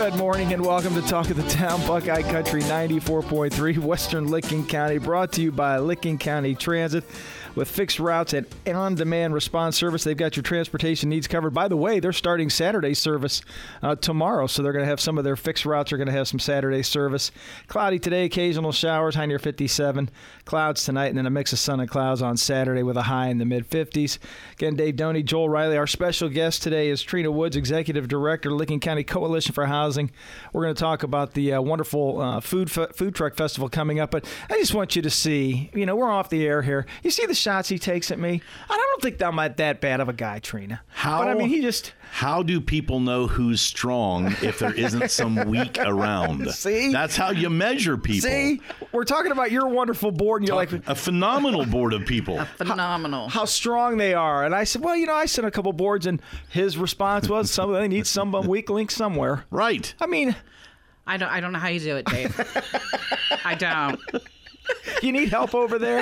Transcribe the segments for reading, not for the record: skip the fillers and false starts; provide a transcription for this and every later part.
Good morning and welcome to Talk of the Town, Buckeye Country 94.3, Western Licking County, brought to you by Licking County Transit. With fixed routes and on-demand response service, they've got your transportation needs covered. By the way, they're starting Saturday service tomorrow, so they're going to have some of their fixed routes are going to have some Saturday service. Cloudy today, occasional showers, high near 57. Clouds tonight, and then a mix of sun and clouds on Saturday with a high in the mid-50s. Again, Dave Doney, Joel Riley. Our special guest today is Trina Woods, Executive Director, Licking County Coalition for Housing. We're going to talk about the wonderful food truck festival coming up, but I just want you to see, we're off the air here. You see the shots he takes at me? I don't think I'm that bad of a guy, Trina. How do people know who's strong if there isn't some weak around? See? That's how you measure people. See? We're talking about your wonderful board, and you're like... A phenomenal board of people. Phenomenal. How strong they are. And I said, well, I sent a couple boards, and his response was, they need some weak link somewhere. Right. I mean... I don't know how you do it, Dave. I don't. You need help over there?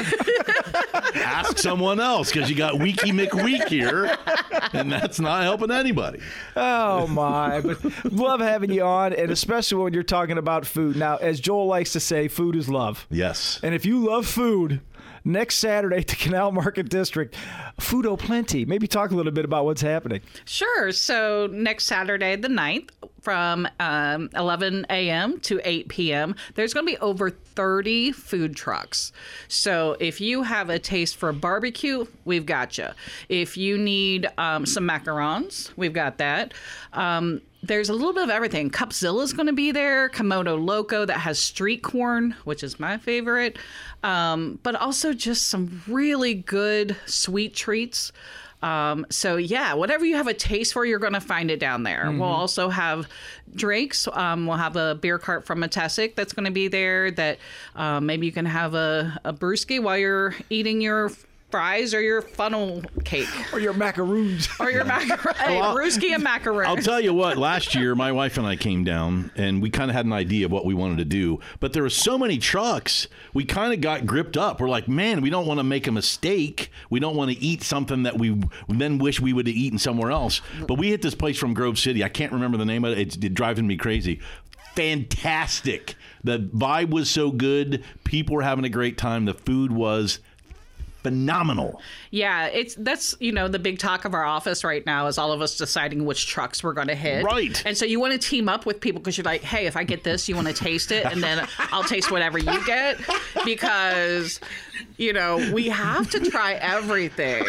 Ask someone else, because you got Weaky McWeak here, and that's not helping anybody. Oh, my. But love having you on, and especially when you're talking about food. Now, as Joel likes to say, food is love. Yes. And if you love food, next Saturday at the Canal Market District, food plenty. Maybe talk a little bit about what's happening. Sure. So next Saturday, the 9th, from 11 a.m. to 8 p.m., there's going to be over 30 food trucks. So if you have a taste for barbecue, we've got you. If you need some macarons, we've got that. There's a little bit of everything. Cupzilla's going to be there. Komodo Loco that has street corn, which is my favorite. But also just some really good sweet treats. Whatever you have a taste for, you're going to find it down there. Mm-hmm. We'll also have drinks. We'll have a beer cart from Matesic that's going to be there that maybe you can have a brewski while you're eating your fries or your funnel cake. Or your macaroons. Or your macaroons. Hey, brewski and macaroons. I'll tell you what, last year, my wife and I came down, and we kind of had an idea of what we wanted to do. But there were so many trucks, we kind of got gripped up. We're like, man, we don't want to make a mistake. We don't want to eat something that we then wish we would have eaten somewhere else. But we hit this place from Grove City. I can't remember the name of it. It's driving me crazy. Fantastic. The vibe was so good. People were having a great time. The food was phenomenal. Yeah, that's the big talk of our office right now is all of us deciding which trucks we're going to hit. Right. And so you want to team up with people because you're like, hey, if I get this, you want to taste it, and then I'll taste whatever you get, because we have to try everything.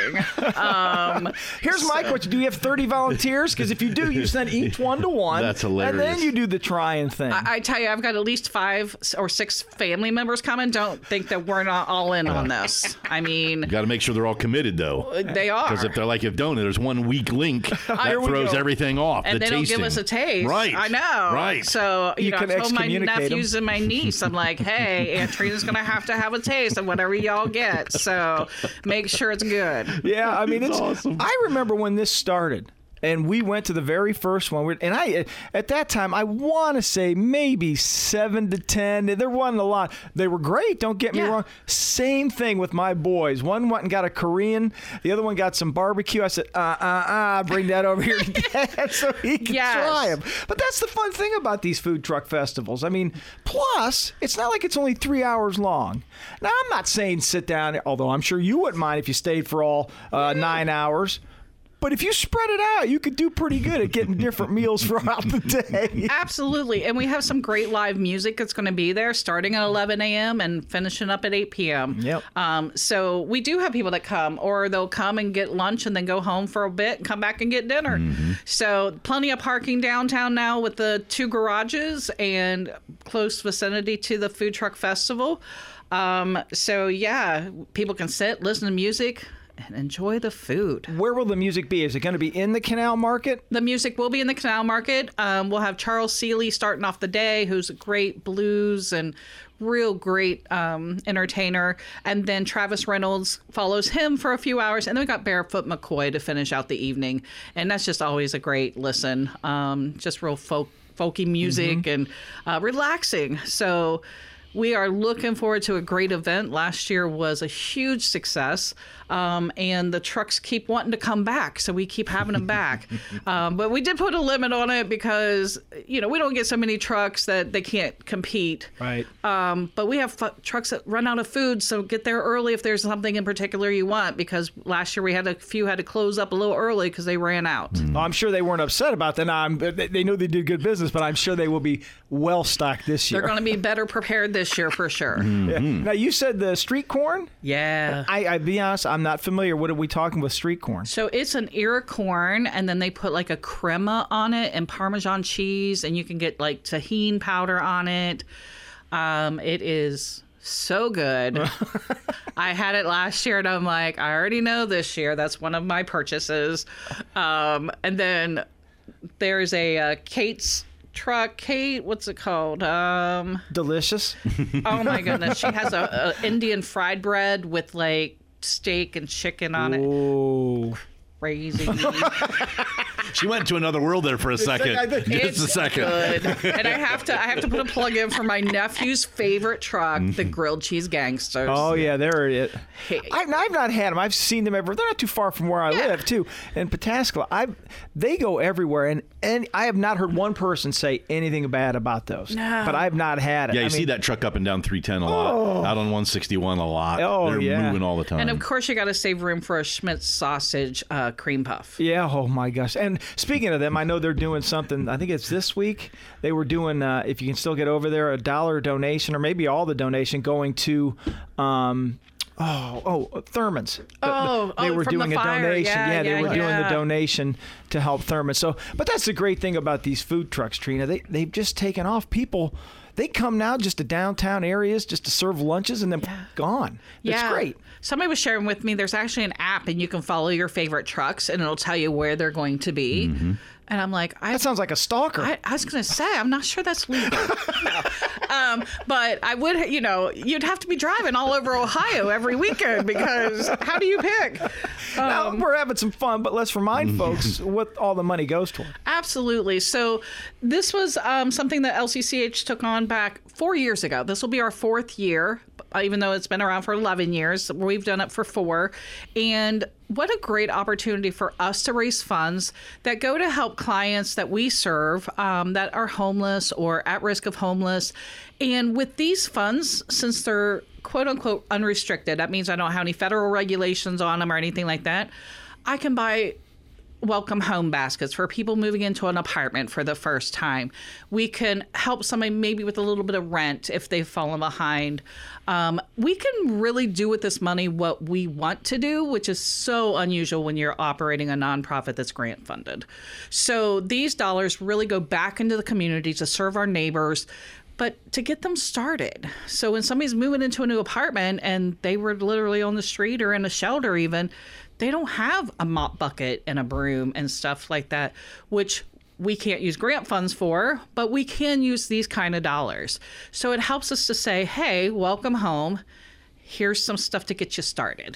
Here's my question: do you have 30 volunteers? Because if you do, you send each one to one. That's hilarious. And then you do the trying thing. I tell you, I've got at least 5 or 6 family members coming. Don't think that we're not all in on this. I mean, got to make sure they're all committed, though. They are. Because if they're like, if don't, there's one weak link that throws everything off. And they don't give us a taste. Right. I know. Right. So, I told my excommunicate nephews and my niece, I'm like, hey, Aunt Trina's going to have a taste of whatever y'all get. So make sure it's good. Yeah, I mean, it's awesome. I remember when this started. And we went to the very first one. And at that time, I want to say maybe 7 to 10. There wasn't a lot. They were great, don't get me wrong. Same thing with my boys. One went and got a Korean. The other one got some barbecue. I said, bring that over here to Dad so he can try them. But that's the fun thing about these food truck festivals. I mean, plus, it's not like it's only 3 hours long. Now, I'm not saying sit down, although I'm sure you wouldn't mind if you stayed for all 9 hours. But if you spread it out, you could do pretty good at getting different meals throughout the day. Absolutely. And we have some great live music that's going to be there starting at 11 a.m. and finishing up at 8 p.m. Yep. So we do have people that come, or they'll come and get lunch and then go home for a bit and come back and get dinner. Mm-hmm. So plenty of parking downtown now with the 2 garages and close vicinity to the food truck festival. People can sit, listen to music, and enjoy the food. Where will the music be? Is it going to be in the Canal Market? The music will be in the Canal Market. We'll have Charles Seeley starting off the day, who's a great blues and real great entertainer. And then Travis Reynolds follows him for a few hours. And then we got Barefoot McCoy to finish out the evening. And that's just always a great listen. Just real folky music and relaxing. So we are looking forward to a great event. Last year was a huge success, and the trucks keep wanting to come back, so we keep having them back. But we did put a limit on it because, we don't get so many trucks that they can't compete. Right. But we have trucks that run out of food, so get there early if there's something in particular you want, because last year we had a few had to close up a little early because they ran out. Well, I'm sure they weren't upset about that. Now, they know they did good business, but I'm sure they will be well stocked this year. They're going to be better prepared this year for sure. Yeah. Now, you said the street corn? Yeah. I be honest, I'm not familiar. What are we talking with street corn? So it's an ear of corn, and then they put like a crema on it and Parmesan cheese, and you can get like tahini powder on it. It is so good. I had it last year, and I'm like, I already know this year. That's one of my purchases. And then there's a Kate's truck. Kate, what's it called? Delicious. Oh my goodness, she has a Indian fried bread with like steak and chicken on it. Oh. Crazy. She went to another world there for a second. Just It's a second. good. And I have to put a plug in for my nephew's favorite truck, the Grilled Cheese Gangsters. Oh, yeah, they're it. Hey. I've not had them. I've seen them everywhere. They're not too far from where I live, too. In Pataskala. They go everywhere, and I have not heard one person say anything bad about those. No. But I've not had it. Yeah, you see that truck up and down 310 a lot. Out on 161 a lot. Oh, They're yeah. moving all the time. And of course, you got to save room for a Schmitz sausage cream puff. Yeah, oh my gosh. And speaking of them, I know they're doing something, I think it's this week. They were doing, if you can still get over there, $1 donation, or maybe all the donation going to Thurman's. They were from doing the a fire. donation. Yeah, They were doing the yeah. donation to help Thurman. So, but that's the great thing about these food trucks, Trina. They've just taken off. People, they come now just to downtown areas just to serve lunches and then gone. It's great. Somebody was sharing with me, there's actually an app and you can follow your favorite trucks and it'll tell you where they're going to be. Mm-hmm. And I'm like, That sounds like a stalker. I was going to say, I'm not sure that's legal. No. But I would, you'd have to be driving all over Ohio every weekend because how do you pick? Now, we're having some fun, but let's remind folks what all the money goes toward. Absolutely. So this was something that LCCH took on back 4 years ago. This will be our 4th year, even though it's been around for 11 years. We've done it for 4. And what a great opportunity for us to raise funds that go to help clients that we serve that are homeless or at risk of homeless. And with these funds, since they're quote unquote unrestricted, that means I don't have any federal regulations on them or anything like that, I can buy welcome home baskets for people moving into an apartment for the first time. We can help somebody maybe with a little bit of rent if they've fallen behind. We can really do with this money what we want to do, which is so unusual when you're operating a nonprofit that's grant funded. So these dollars really go back into the community to serve our neighbors, but to get them started. So when somebody's moving into a new apartment and they were literally on the street or in a shelter even, they don't have a mop bucket and a broom and stuff like that, which we can't use grant funds for, but we can use these kind of dollars. So it helps us to say, hey, welcome home. Here's some stuff to get you started.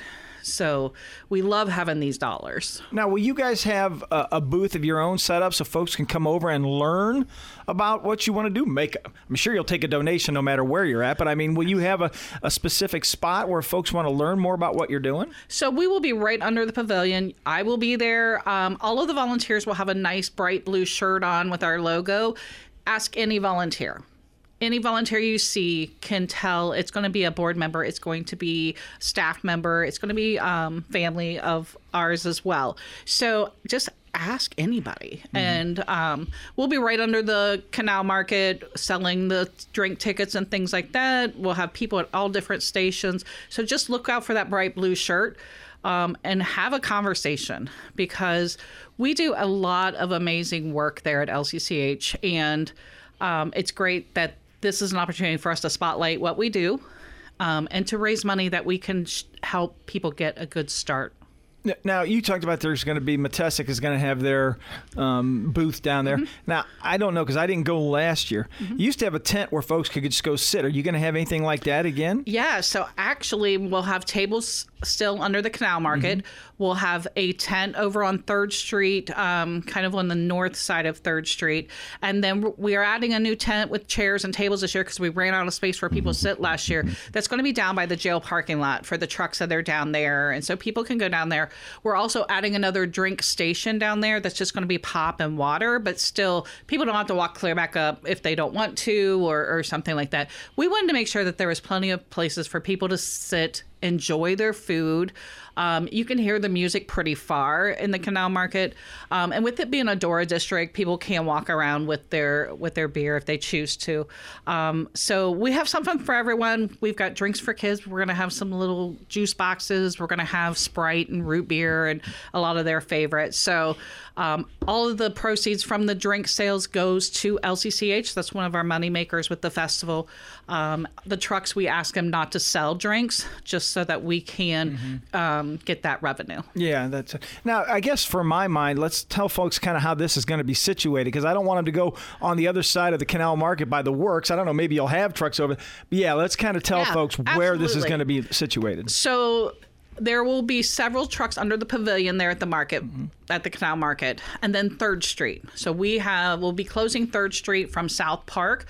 So we love having these dollars. Now, will you guys have a booth of your own set up so folks can come over and learn about what you want to do? I'm sure you'll take a donation no matter where you're at, but I mean, will you have a specific spot where folks want to learn more about what you're doing? So we will be right under the pavilion. I will be there. All of the volunteers will have a nice bright blue shirt on with our logo. Ask any volunteer. Any volunteer you see can tell it's going to be a board member, it's going to be staff member, it's going to be family of ours as well. So just ask anybody. And we'll be right under the Canal Market selling the drink tickets and things like that. We'll have people at all different stations. So just look out for that bright blue shirt and have a conversation, because we do a lot of amazing work there at LCCH. And it's great that this is an opportunity for us to spotlight what we do and to raise money that we can help people get a good start. Now, you talked about there's going to be Matesic is going to have their booth down there. Now, I don't know because I didn't go last year. You used to have a tent where folks could just go sit. Are you going to have anything like that again? Yeah, so actually we'll have tables still under the Canal Market. We'll have a tent over on 3rd Street, kind of on the north side of 3rd Street. And then we are adding a new tent with chairs and tables this year because we ran out of space where people sit last year. That's going to be down by the jail parking lot for the trucks that are down there. And so people can go down there. We're also adding another drink station down there that's just going to be pop and water, but still people don't have to walk clear back up if they don't want to or something like that. We wanted to make sure that there was plenty of places for people to sit, enjoy their food. You can hear the music pretty far in the Canal Market. And with it being a DORA district, people can walk around with their beer if they choose to. So we have something for everyone. We've got drinks for kids. We're going to have some little juice boxes. We're going to have Sprite and root beer and a lot of their favorites. So all of the proceeds from the drink sales goes to LCCH. That's one of our money makers with the festival. The trucks, we ask them not to sell drinks just so that we can get that revenue. Yeah, that's it. Now, I guess for my mind, let's tell folks kind of how this is going to be situated because I don't want them to go on the other side of the Canal Market by the works. I don't know, maybe you'll have trucks over. But yeah, let's kind of tell folks where this is going to be situated. So there will be several trucks under the pavilion there at the market, at the Canal Market, and then 3rd Street. So we'll be closing 3rd Street from South Park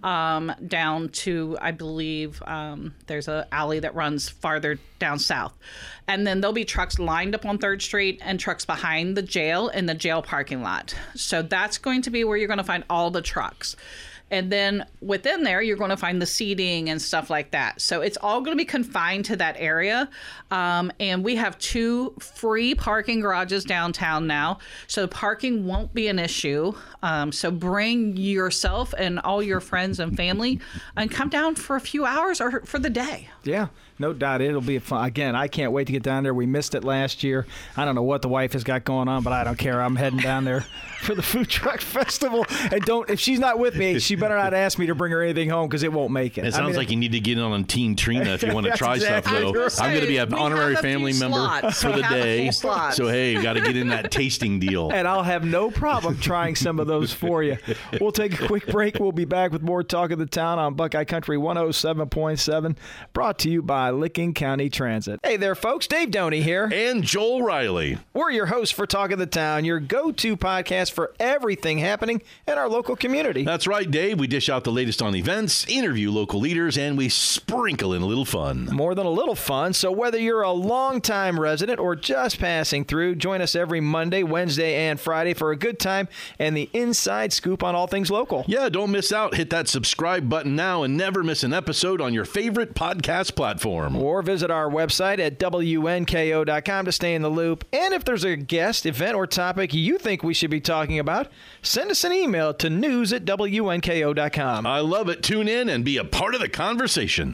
down to, I believe, there's an alley that runs farther down south. And then there'll be trucks lined up on 3rd Street and trucks behind the jail in the jail parking lot. So that's going to be where you're going to find all the trucks. And then within there, you're going to find the seating and stuff like that. So it's all going to be confined to that area. And we have 2 free parking garages downtown now. So parking won't be an issue. So bring yourself and all your friends and family and come down for a few hours or for the day. Yeah. No doubt it'll be fun. Again, I can't wait to get down there. We missed it last year. I don't know what the wife has got going on, but I don't care. I'm heading down there for the food truck festival. And if she's not with me, she better not ask me to bring her anything home because it won't make it. It sounds like you need to get in on Team Trina if you want to try exactly stuff, though. I'm going to be an honorary family member for the day. So, hey, you got to get in that tasting deal. And I'll have no problem trying some of those for you. We'll take a quick break. We'll be back with more Talk of the Town on Buckeye Country 107.7, brought to you by Licking County Transit. Hey there, folks. Dave Doney here. And Joel Riley. We're your hosts for Talk of the Town, your go-to podcast for everything happening in our local community. That's right, Dave. We dish out the latest on events, interview local leaders, and we sprinkle in a little fun. More than a little fun. So whether you're a longtime resident or just passing through, join us every Monday, Wednesday, and Friday for a good time and the inside scoop on all things local. Yeah, don't miss out. Hit that subscribe button now and never miss an episode on your favorite podcast platform. Or visit our website at WNKO.com to stay in the loop. And if there's a guest, event, or topic you think we should be talking about, send us an email to news@WNKO.com. I love it. Tune in and be a part of the conversation.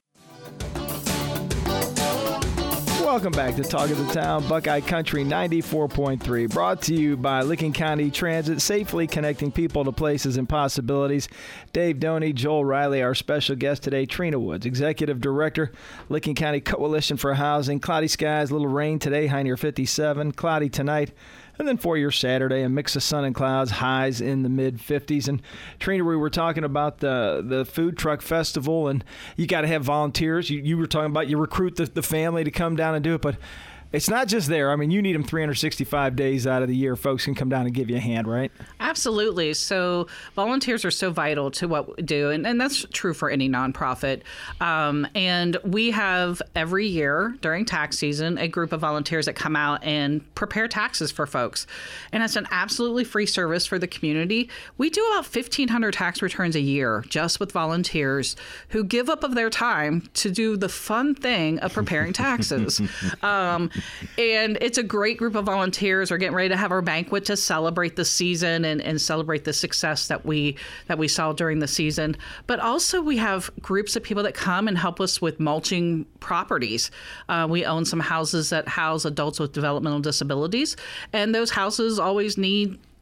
Welcome back to Talk of the Town, Buckeye Country 94.3, brought to you by Licking County Transit, safely connecting people to places and possibilities. Dave Doney, Joel Riley, our special guest today, Trina Woods, Executive Director, Licking County Coalition for Housing. Cloudy skies, little rain today, high near 57, cloudy tonight. And then for your Saturday, a mix of sun and clouds, highs in the mid-50s. And Trina, we were talking about the food truck festival, and you got to have volunteers. You were talking about you recruit the family to come down and do it, but it's not just there. I mean, you need them 365 days out of the year. Folks can come down and give you a hand, right? Absolutely. So volunteers are so vital to what we do, and that's true for any nonprofit. And we have every year during tax season a group of volunteers that come out and prepare taxes for folks. And it's an absolutely free service for the community. We do about 1,500 tax returns a year just with volunteers who give up of their time to do the fun thing of preparing taxes. And it's a great group of volunteers. We're getting ready to have our banquet to celebrate the season and celebrate the success that we saw during the season. But also we have groups of people that come and help us with mulching properties. We own some houses that house adults with developmental disabilities, and those houses always need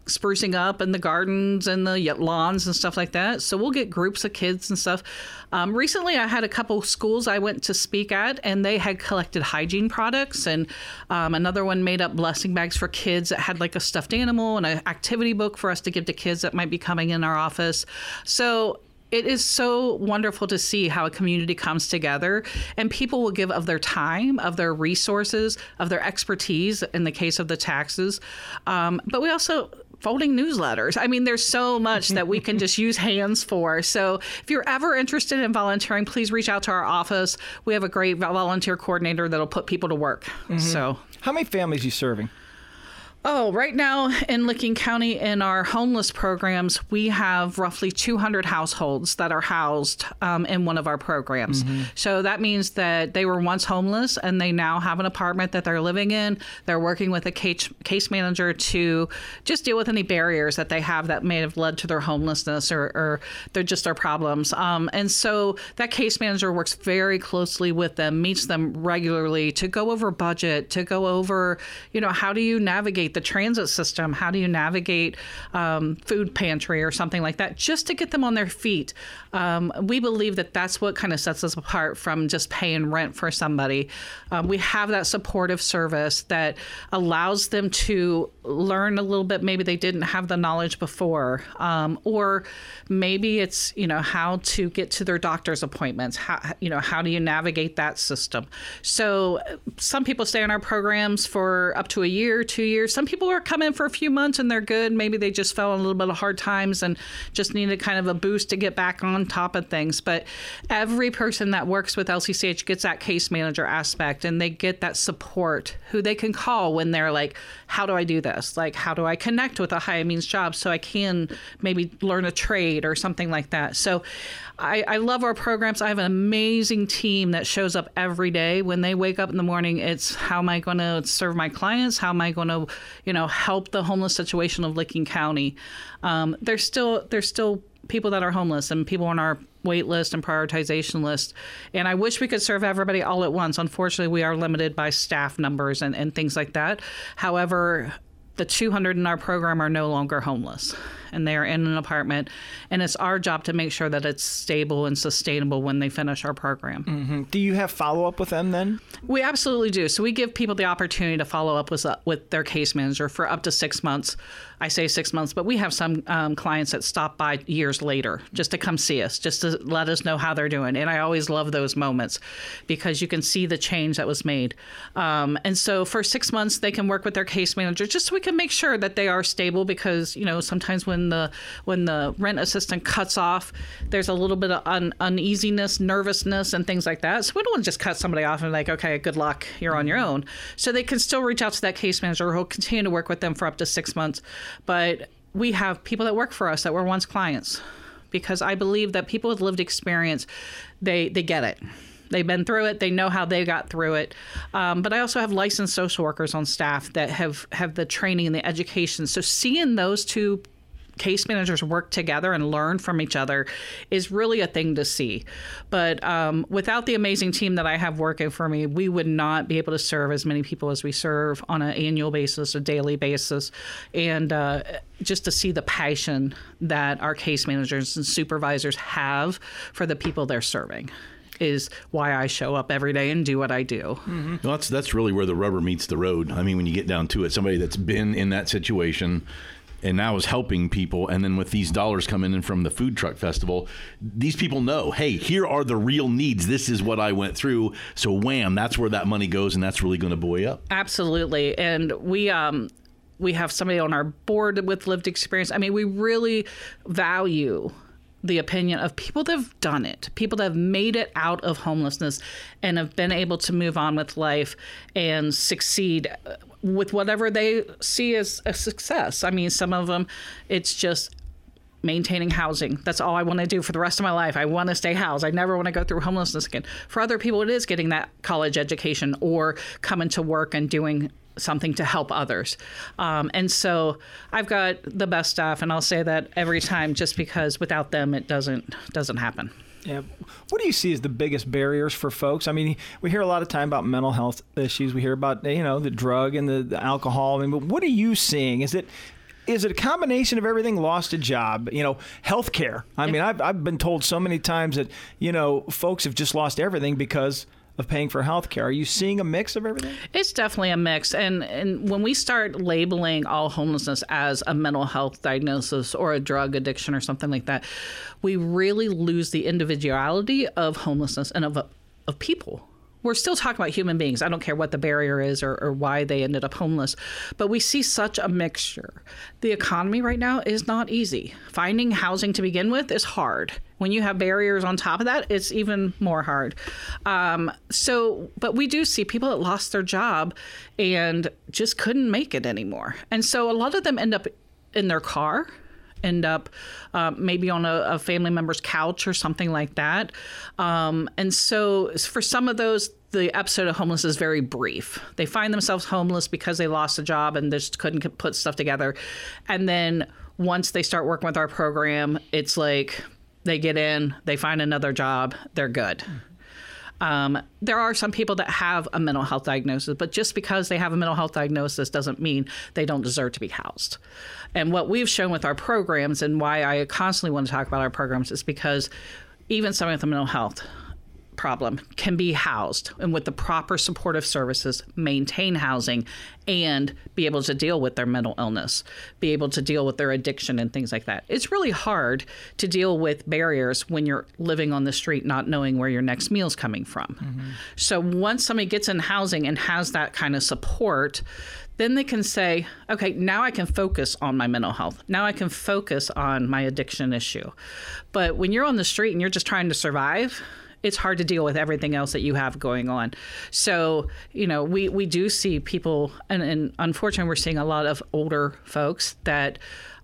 sprucing up in the gardens and the lawns and stuff like that. So we'll get groups of kids and stuff. Recently, I had a couple schools I went to speak at, and they had collected hygiene products. And another one made up blessing bags for kids that had like a stuffed animal and an activity book for us to give to kids that might be coming in our office. So it is so wonderful to see how a community comes together, and people will give of their time, of their resources, of their expertise in the case of the taxes. But we also folding newsletters. I mean, there's so much that we can just use hands for. So if you're ever interested in volunteering, please reach out to our office. We have a great volunteer coordinator that'll put people to work. So, how many families are you serving? Oh, right now in Licking County in our homeless programs, we have roughly 200 households that are housed in one of our programs. So that means that they were once homeless and they now have an apartment that they're living in. They're working with a case manager to just deal with any barriers that they have that may have led to their homelessness or they're just their problems. And so that case manager works very closely with them, meets them regularly to go over budget, to go over, how do you navigate the transit system? How do you navigate food pantry or something like that, just to get them on their feet? We believe that that's what kind of sets us apart from just paying rent for somebody. We have that supportive service that allows them to learn a little bit. Maybe they didn't have the knowledge before, or maybe it's, how to get to their doctor's appointments. How do you navigate that system? So some people stay in our programs for up to a year, 2 years. Some people are coming for a few months and they're good. Maybe they just fell on a little bit of hard times and just needed kind of a boost to get back on top of things. But every person that works with LCCH gets that case manager aspect, and they get that support who they can call when they're like, how do I do this? Like, how do I connect with a high means job so I can maybe learn a trade or something like that? So I love our programs. I have an amazing team that shows up every day. When they wake up in the morning, it's how am I going to serve my clients? How am I going to, help the homeless situation of Licking County? There's still people that are homeless and people on our wait list and prioritization list. And I wish we could serve everybody all at once. Unfortunately, we are limited by staff numbers and things like that. However, the 200 in our program are no longer homeless, and they are in an apartment, and it's our job to make sure that it's stable and sustainable when they finish our program. Do you have follow-up with them then? We absolutely do. So we give people the opportunity to follow up with their case manager for up to 6 months. I say 6 months, but we have some clients that stop by years later just to come see us, just to let us know how they're doing. And I always love those moments because you can see the change that was made. And so for 6 months, they can work with their case manager just so we can make sure that they are stable, because, sometimes when the rent assistant cuts off, there's a little bit of uneasiness, nervousness, and things like that. So we don't want to just cut somebody off and like, okay, good luck, you're on your own. So they can still reach out to that case manager who'll continue to work with them for up to 6 months. But we have people that work for us that were once clients, because I believe that people with lived experience, they get it. They've been through it. They know how they got through it. But I also have licensed social workers on staff that have the training and the education. So seeing those two case managers work together and learn from each other is really a thing to see. But without the amazing team that I have working for me, we would not be able to serve as many people as we serve on an annual basis, a daily basis. And just to see the passion that our case managers and supervisors have for the people they're serving is why I show up every day and do what I do. Well, that's really where the rubber meets the road. I mean, when you get down to it, somebody that's been in that situation and now is helping people, and then with these dollars coming in from the food truck festival, these people know, hey, here are the real needs. This is what I went through. So wham, that's where that money goes, and that's really going to buoy up. Absolutely. And we have somebody on our board with lived experience. I mean, we really value the opinion of people that have done it, people that have made it out of homelessness and have been able to move on with life and succeed with whatever they see as a success. I mean, some of them, it's just maintaining housing. That's all I want to do for the rest of my life. I want to stay housed. I never want to go through homelessness again. For other people, it is getting that college education or coming to work and doing something to help others. And so I've got the best staff, and I'll say that every time, just because without them, it doesn't happen. Yeah. What do you see as the biggest barriers for folks? I mean, we hear a lot of time about mental health issues. We hear about, the drug and the alcohol. I mean, but what are you seeing? Is it is it a combination of everything? Lost a job, healthcare. I mean, I've been told so many times that, folks have just lost everything because of paying for health care. Are you seeing a mix of everything? It's definitely a mix. And when we start labeling all homelessness as a mental health diagnosis or a drug addiction or something like that, we really lose the individuality of homelessness and of people. We're still talking about human beings. I don't care what the barrier is or why they ended up homeless, but we see such a mixture. The economy right now is not easy. Finding housing to begin with is hard. When you have barriers on top of that, it's even more hard. But we do see people that lost their job and just couldn't make it anymore. And so a lot of them end up in their car, end up maybe on a family member's couch or something like that. And so for some of those, the episode of homeless is very brief. They find themselves homeless because they lost a job and just couldn't put stuff together. And then once they start working with our program, it's like they get in, they find another job, they're good. There are some people that have a mental health diagnosis, but just because they have a mental health diagnosis doesn't mean they don't deserve to be housed. And what we've shown with our programs, and why I constantly want to talk about our programs, is because even someone with a mental health problem can be housed and with the proper supportive services maintain housing and be able to deal with their mental illness, be able to deal with their addiction and things like that. It's really hard to deal with barriers when you're living on the street not knowing where your next meal's coming from. Mm-hmm. So once somebody gets in housing and has that kind of support, then they can say, okay, now I can focus on my mental health. Now I can focus on my addiction issue. But when you're on the street and you're just trying to survive, it's hard to deal with everything else that you have going on. So, we do see people, and unfortunately, we're seeing a lot of older folks that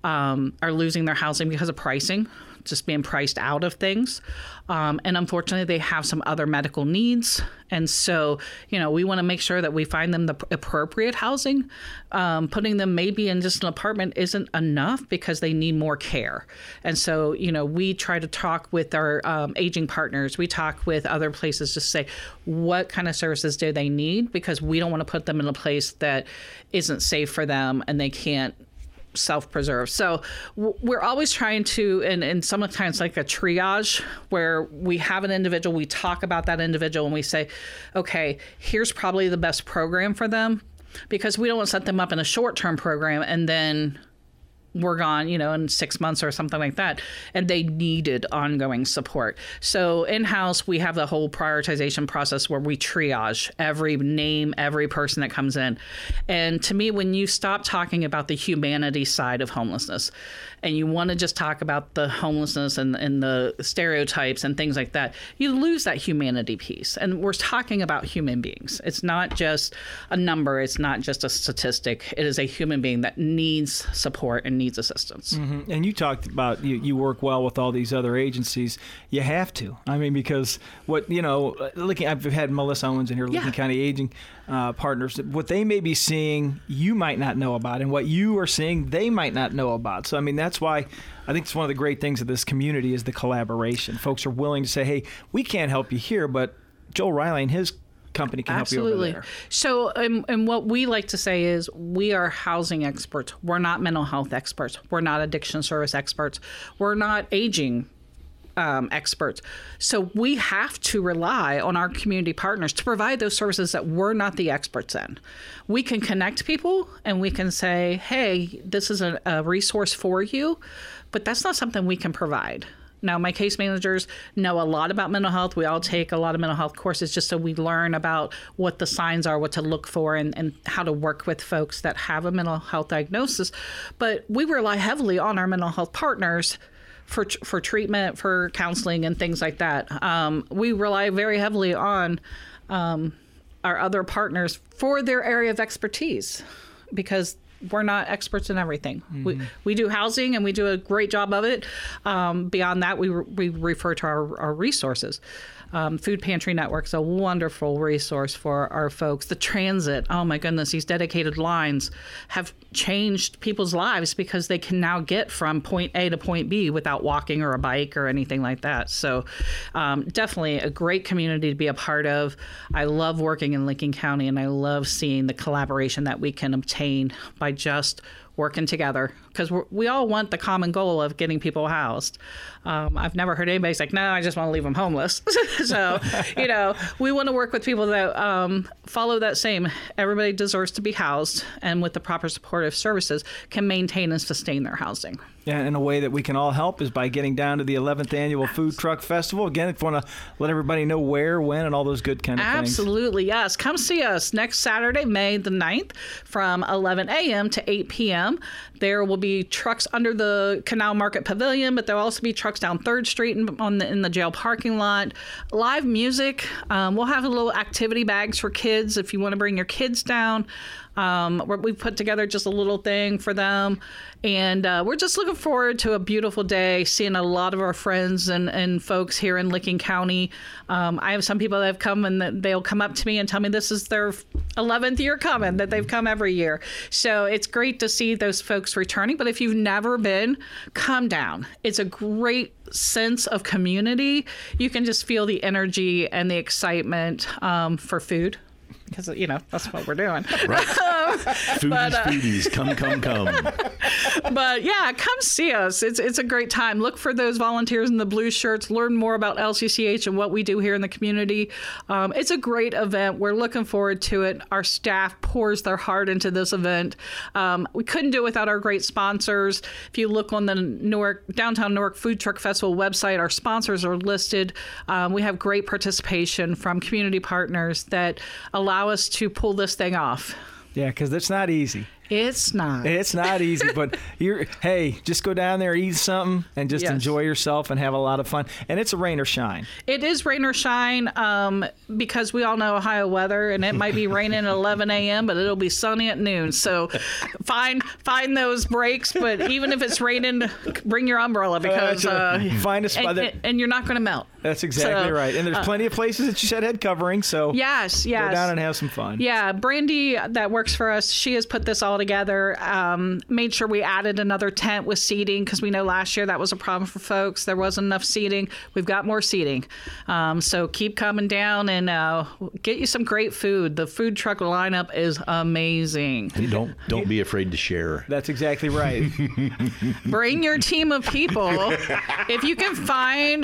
are losing their housing because of pricing, just being priced out of things. And unfortunately, they have some other medical needs. And so, we want to make sure that we find them the appropriate housing. Putting them maybe in just an apartment isn't enough because they need more care. And so, we try to talk with our aging partners. We talk with other places to say, what kind of services do they need? Because we don't want to put them in a place that isn't safe for them and they can't self-preserve. So we're always trying to, and sometimes like a triage where we have an individual, we talk about that individual and we say, okay, here's probably the best program for them, because we don't want to set them up in a short-term program and then we're gone, in 6 months or something like that. And they needed ongoing support. So in-house, we have the whole prioritization process where we triage every name, every person that comes in. And to me, when you stop talking about the humanity side of homelessness and you want to just talk about the homelessness and the stereotypes and things like that, you lose that humanity piece. And we're talking about human beings. It's not just a number. It's not just a statistic. It is a human being that needs support and needs assistance. Mm-hmm. And you talked about you work well with all these other agencies. You have to. I mean, because I've had Melissa Owens in here, Licking County Aging Partners. What they may be seeing, you might not know about, and what you are seeing, they might not know about. So, I mean, that's why I think it's one of the great things of this community is the collaboration. Folks are willing to say, hey, we can't help you here, but Joel Riley and his company can help you over there. So, and what we like to say is we are housing experts. We're not mental health experts. We're not addiction service experts. We're not aging experts. So we have to rely on our community partners to provide those services that we're not the experts in. We can connect people and we can say, hey, this is a resource for you, but that's not something we can provide. Now, my case managers know a lot about mental health. We all take a lot of mental health courses just so we learn about what the signs are, what to look for, and how to work with folks that have a mental health diagnosis. But we rely heavily on our mental health partners for treatment, for counseling, and things like that. We rely very heavily on our other partners for their area of expertise, because we're not experts in everything. Mm-hmm. We do housing and we do a great job of it. Beyond that, we refer to our resources. Food Pantry Network's a wonderful resource for our folks. The transit, oh my goodness, these dedicated lines have changed people's lives because they can now get from point A to point B without walking or a bike or anything like that. So definitely a great community to be a part of. I love working in Licking County, and I love seeing the collaboration that we can obtain by just working together, because we all want the common goal of getting people housed. I've never heard anybody say, no, I just want to leave them homeless. So, we want to work with people that follow that same. Everybody deserves to be housed, and with the proper supportive services can maintain and sustain their housing. Yeah, and a way that we can all help is by getting down to the 11th Annual Food Truck Festival. Again, if you want to let everybody know where, when, and all those good kind of things. Absolutely, yes. Come see us next Saturday, May the 9th, from 11 a.m. to 8 p.m. There will be trucks under the Canal Market Pavilion, but there will also be trucks down 3rd Street in the jail parking lot. Live music. We'll have little activity bags for kids if you want to bring your kids down. We've put together just a little thing for them. And we're just looking forward to a beautiful day, seeing a lot of our friends and folks here in Licking County. I have some people that have come and they'll come up to me and tell me this is their 11th year coming, that they've come every year. So it's great to see those folks returning. But if you've never been, come down. It's a great sense of community. You can just feel the energy and the excitement for food. Because, that's what we're doing. Right. Foodies, come. But, yeah, come see us. It's a great time. Look for those volunteers in the blue shirts. Learn more about LCCH and what we do here in the community. It's a great event. We're looking forward to it. Our staff pours their heart into this event. We couldn't do it without our great sponsors. If you look on the Downtown Newark Food Truck Festival website, our sponsors are listed. We have great participation from community partners that allow us to pull this thing off. Yeah, because it's not easy. It's not. It's not easy, but just go down there, eat something, and just enjoy yourself and have a lot of fun. And it's a rain or shine. It is rain or shine because we all know Ohio weather, and it might be raining at 11 a.m., but it'll be sunny at noon. So find those breaks, but even if it's raining, bring your umbrella because find a spot and you're not going to melt. That's exactly right. And there's plenty of places that you said head covering, so yes. Go down and have some fun. Yeah, Brandy that works for us, she has put this all together, made sure we added another tent with seating because we know last year that was a problem for folks. There wasn't enough seating. We've got more seating. So keep coming down and get you some great food. The food truck lineup is amazing. And don't be afraid to share. That's exactly right. Bring your team of people. If you can find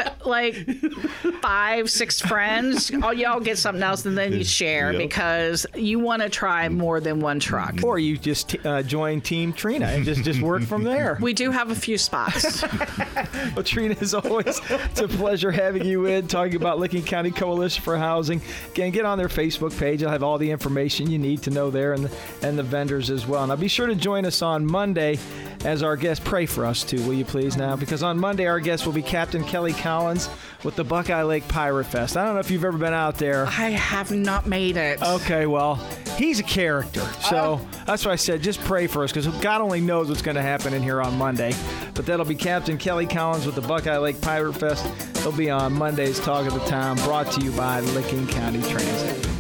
5-6 friends, y'all get something else and then you share because you want to try more than one truck. Or you just join Team Trina and just work from there. We do have a few spots. Well, Trina, as always, it's a pleasure having you in, talking about Licking County Coalition for Housing. Again, get on their Facebook page. I'll have all the information you need to know there and the vendors as well. Now, be sure to join us on Monday as our guest. Pray for us, too, will you please now? Because on Monday, our guest will be Captain Kelly Collins with the Buckeye Lake Pirate Fest. I don't know if you've ever been out there. I have not made it. Okay, well, he's a character. So that's why I said just pray for us because God only knows what's going to happen in here on Monday. But that'll be Captain Kelly Collins with the Buckeye Lake Pirate Fest. They'll be on Monday's Talk of the Town, brought to you by Licking County Transit.